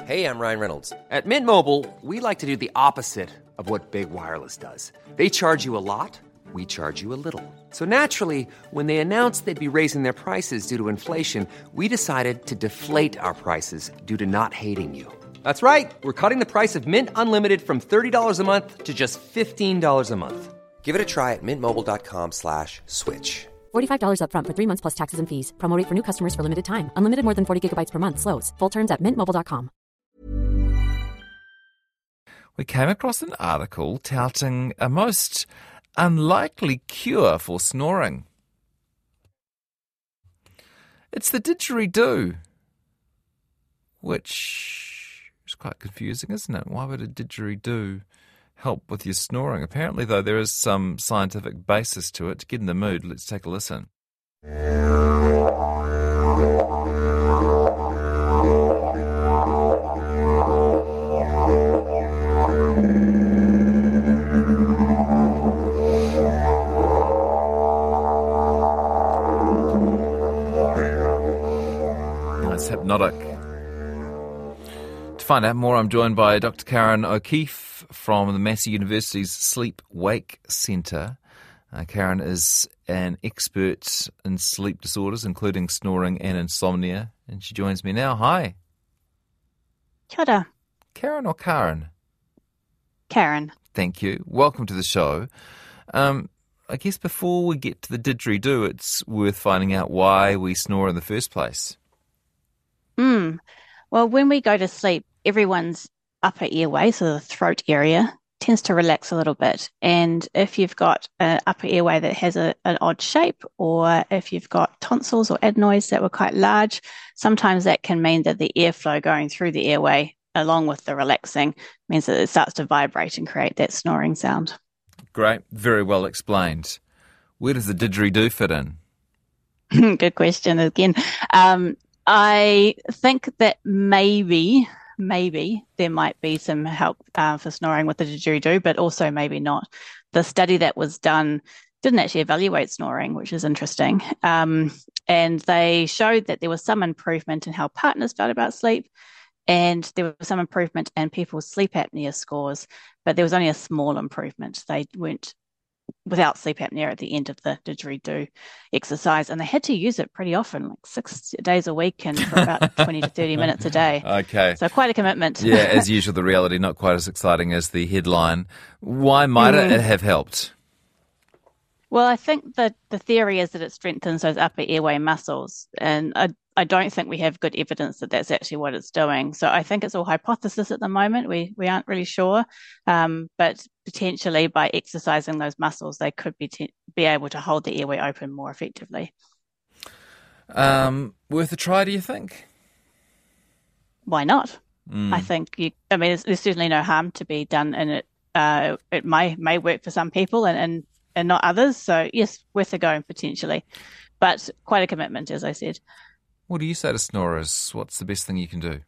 Hey, I'm Ryan Reynolds. At Mint Mobile, we like to do the opposite of what Big Wireless does. They charge you a lot, we charge you a little. So naturally, when they announced they'd be raising their prices due to inflation, we decided to deflate our prices due to not hating you. That's right. We're cutting the price of Mint Unlimited from $30 a month to just $15 a month. Give it a try at mintmobile.com/switch. $45 up front for 3 months plus taxes and fees. Promo rate for new customers for limited time. Unlimited more than 40 gigabytes per month. Slows full terms at mintmobile.com. We came across an article touting a most unlikely cure for snoring. It's the didgeridoo, which is quite confusing, isn't it? Why would a didgeridoo help with your snoring? Apparently, though, there is some scientific basis to it. To get in the mood, let's take a listen. It's hypnotic. To find out more, I'm joined by Dr. Karen O'Keefe from the Massey University's Sleep-Wake Centre. Karen is an expert in sleep disorders, including snoring and insomnia, and she joins me now. Hi. Kia ora. Karen or Karen? Karen. Thank you. Welcome to the show. I guess before we get to the didgeridoo, it's worth finding out why we snore in the first place. Well, when we go to sleep, everyone's upper airway, so the throat area, tends to relax a little bit. And if you've got an upper airway that has an odd shape, or if you've got tonsils or adenoids that were quite large, sometimes that can mean that the airflow going through the airway, along with the relaxing, means that it starts to vibrate and create that snoring sound. Great. Very well explained. Where does the didgeridoo fit in? Good question again. I think that maybe there might be some help for snoring with the didgeridoo, but also maybe not. The study that was done didn't actually evaluate snoring, which is interesting. And they showed that there was some improvement in how partners felt about sleep, and there was some improvement in people's sleep apnea scores, but there was only a small improvement. They weren't without sleep apnea at the end of the didgeridoo exercise, and they had to use it pretty often, like 6 days a week and for about 20 to 30 minutes a day. Okay. So quite a commitment. Yeah, as usual, the reality not quite as exciting as the headline. Why might it have helped? Well, I think that the theory is that it strengthens those upper airway muscles, and I don't think we have good evidence that that's actually what it's doing. So I think it's all hypothesis at the moment. We aren't really sure, but potentially by exercising those muscles, they could be able to hold the airway open more effectively. Worth a try, do you think? Why not? I think there's certainly no harm to be done in it. It may work for some people and not others. So yes, worth a go potentially, but quite a commitment, as I said. What do you say to snorers? What's the best thing you can do?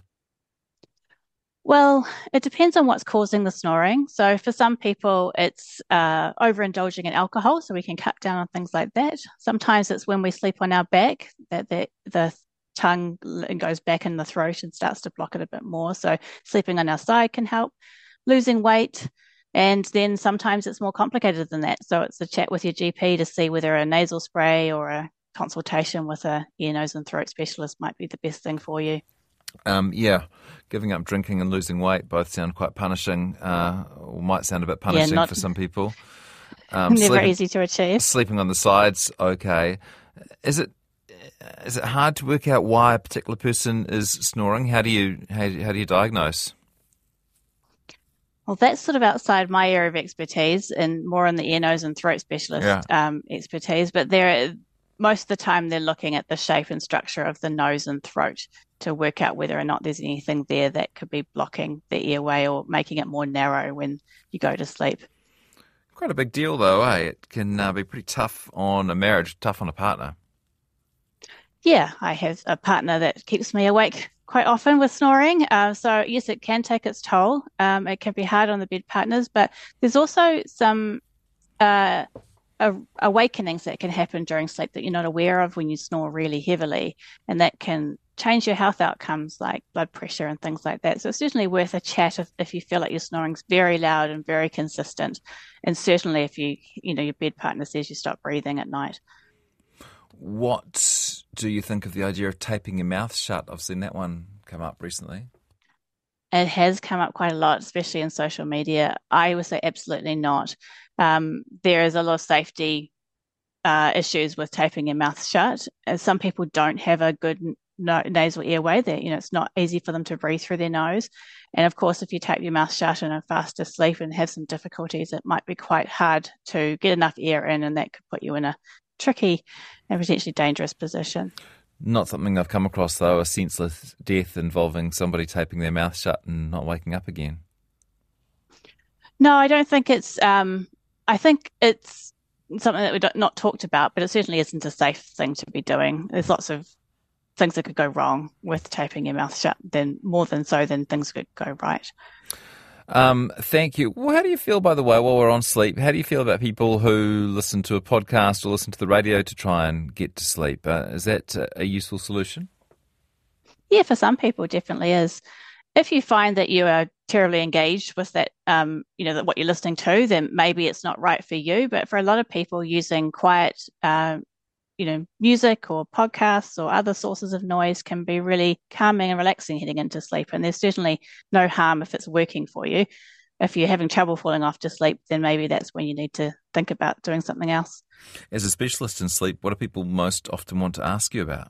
Well, it depends on what's causing the snoring. So for some people, it's overindulging in alcohol, so we can cut down on things like that. Sometimes it's when we sleep on our back that the tongue goes back in the throat and starts to block it a bit more. So sleeping on our side can help. Losing weight. And then sometimes it's more complicated than that. So it's a chat with your GP to see whether a nasal spray or a consultation with a ear, nose and throat specialist might be the best thing for you. Yeah, giving up drinking and losing weight both sound quite punishing, or might sound a bit punishing for some people. Never easy to achieve. Sleeping on the sides, okay. Is it hard to work out why a particular person is snoring? How do you diagnose? Well, that's sort of outside my area of expertise and more on the ear, nose and throat specialist expertise. But most of the time they're looking at the shape and structure of the nose and throat to work out whether or not there's anything there that could be blocking the airway or making it more narrow when you go to sleep. Quite a big deal though, eh? It can be pretty tough on a marriage, tough on a partner. Yeah, I have a partner that keeps me awake quite often with snoring. So yes, it can take its toll. It can be hard on the bed partners, but there's also some awakenings that can happen during sleep that you're not aware of when you snore really heavily, and that can change your health outcomes like blood pressure and things like that. So it's certainly worth a chat if you feel like your snoring's very loud and very consistent. And certainly if your bed partner says you stop breathing at night. What do you think of the idea of taping your mouth shut? I've seen that one come up recently. It has come up quite a lot, especially in social media. I would say absolutely not. There is a lot of safety issues with taping your mouth shut. Some people don't have a good nasal airway. That it's not easy for them to breathe through their nose. And of course, if you tape your mouth shut and are fast asleep and have some difficulties, it might be quite hard to get enough air in, and that could put you in a tricky and potentially dangerous position. Not something I've come across, though, a senseless death involving somebody taping their mouth shut and not waking up again. No, I don't think it's... I think it's something that we've not talked about, but it certainly isn't a safe thing to be doing. There's lots of things that could go wrong with taping your mouth shut, more than things could go right. Thank you. Well, how do you feel, by the way, while we're on sleep, how do you feel about people who listen to a podcast or listen to the radio to try and get to sleep? Is that a useful solution? Yeah, for some people it definitely is. If you find that you are terribly engaged with that, that what you're listening to, then maybe it's not right for you. But for a lot of people, using quiet, music or podcasts or other sources of noise can be really calming and relaxing heading into sleep. And there's certainly no harm if it's working for you. If you're having trouble falling off to sleep, then maybe that's when you need to think about doing something else. As a specialist in sleep, what do people most often want to ask you about?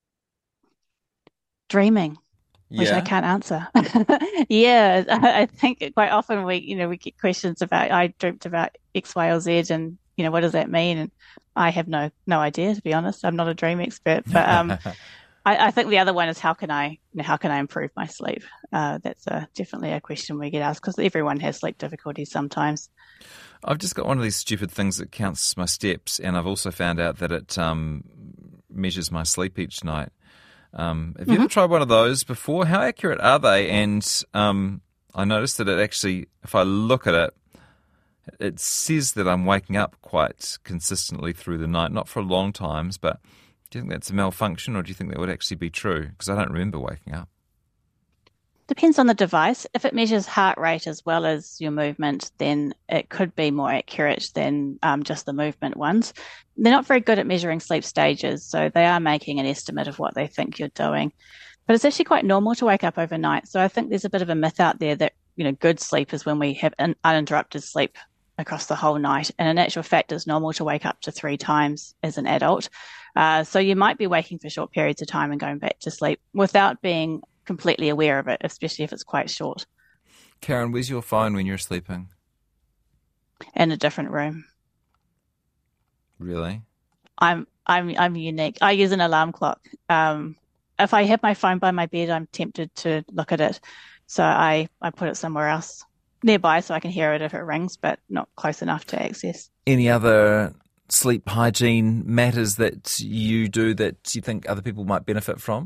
Dreaming. Which I can't answer. Yeah, I think quite often we get questions about, I dreamt about X, Y, or Z, and what does that mean? And I have no idea, to be honest. I'm not a dream expert, but I think the other one is how can I improve my sleep? That's definitely a question we get asked because everyone has sleep difficulties sometimes. I've just got one of these stupid things that counts my steps, and I've also found out that it measures my sleep each night. Have you ever tried one of those before? How accurate are they? And I noticed that it actually, if I look at it, it says that I'm waking up quite consistently through the night, not for long times, but do you think that's a malfunction, or do you think that would actually be true? Because I don't remember waking up. Depends on the device. If it measures heart rate as well as your movement, then it could be more accurate than just the movement ones. They're not very good at measuring sleep stages, so they are making an estimate of what they think you're doing. But it's actually quite normal to wake up overnight. So I think there's a bit of a myth out there that, good sleep is when we have an uninterrupted sleep across the whole night. And in actual fact, it's normal to wake up to 3 times as an adult. So you might be waking for short periods of time and going back to sleep without being completely aware of it, especially if it's quite short. Karen, where's your phone when you're sleeping? In a different room. Really? I'm unique. I use an alarm clock. If I have my phone by my bed, I'm tempted to look at it. So I put it somewhere else nearby so I can hear it if it rings, but not close enough to access. Any other sleep hygiene matters that you do that you think other people might benefit from?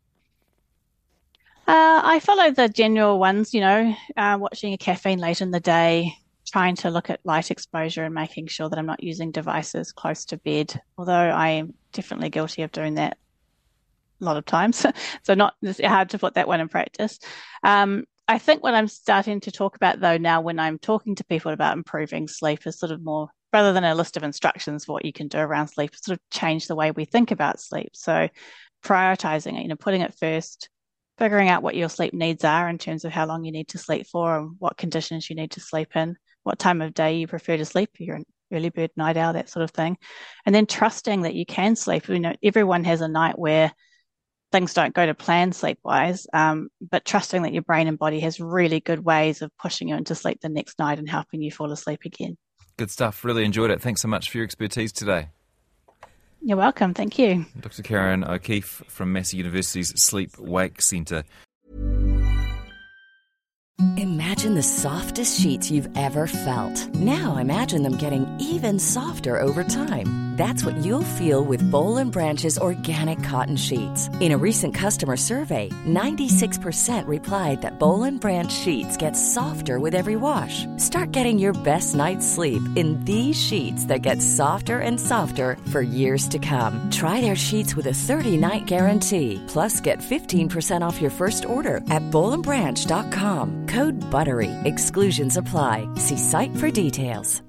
I follow the general ones, watching a caffeine late in the day, trying to look at light exposure and making sure that I'm not using devices close to bed, although I am definitely guilty of doing that a lot of times. So it's hard to put that one in practice. I think what I'm starting to talk about, though, now when I'm talking to people about improving sleep is sort of more, rather than a list of instructions for what you can do around sleep, sort of change the way we think about sleep. So prioritizing it, putting it first, figuring out what your sleep needs are in terms of how long you need to sleep for and what conditions you need to sleep in, what time of day you prefer to sleep, if you're an early bird, night owl, that sort of thing. And then trusting that you can sleep. Everyone has a night where things don't go to plan sleep-wise, but trusting that your brain and body has really good ways of pushing you into sleep the next night and helping you fall asleep again. Good stuff. Really enjoyed it. Thanks so much for your expertise today. You're welcome. Thank you. Dr. Karen O'Keefe from Massey University's Sleep Wake Centre. Imagine the softest sheets you've ever felt. Now imagine them getting even softer over time. That's what you'll feel with Boll & Branch's organic cotton sheets. In a recent customer survey, 96% replied that Boll & Branch sheets get softer with every wash. Start getting your best night's sleep in these sheets that get softer and softer for years to come. Try their sheets with a 30-night guarantee. Plus, get 15% off your first order at bollandbranch.com. Code BUTTERY. Exclusions apply. See site for details.